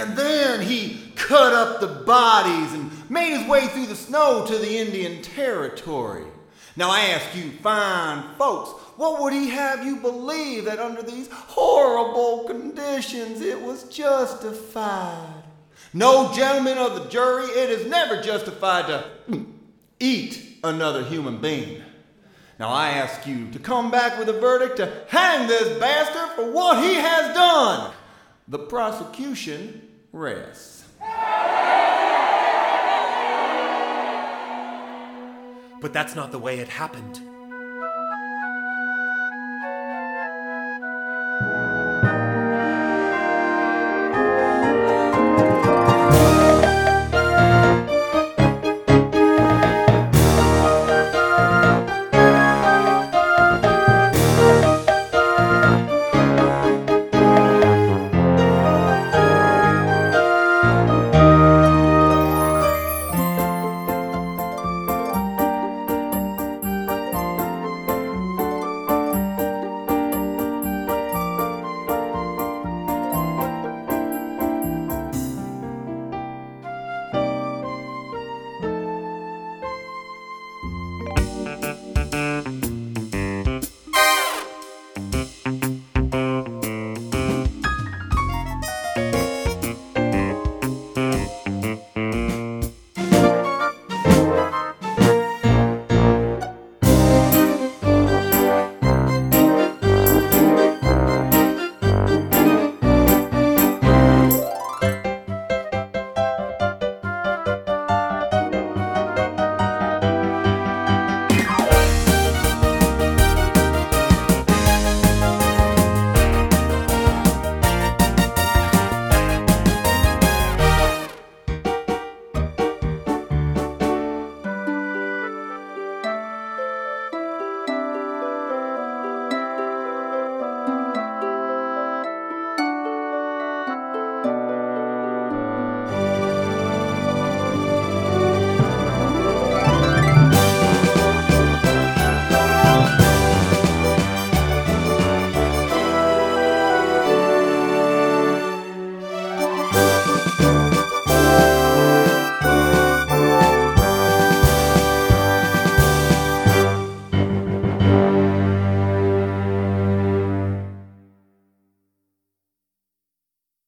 And then he cut up the bodies and made his way through the snow to the Indian Territory. Now I ask you fine folks, what would he have you believe that under these horrible conditions it was justified? No, gentlemen of the jury, it is never justified to eat another human being. Now I ask you to come back with a verdict to hang this bastard for what he has done. The prosecution rests. But that's not the way it happened.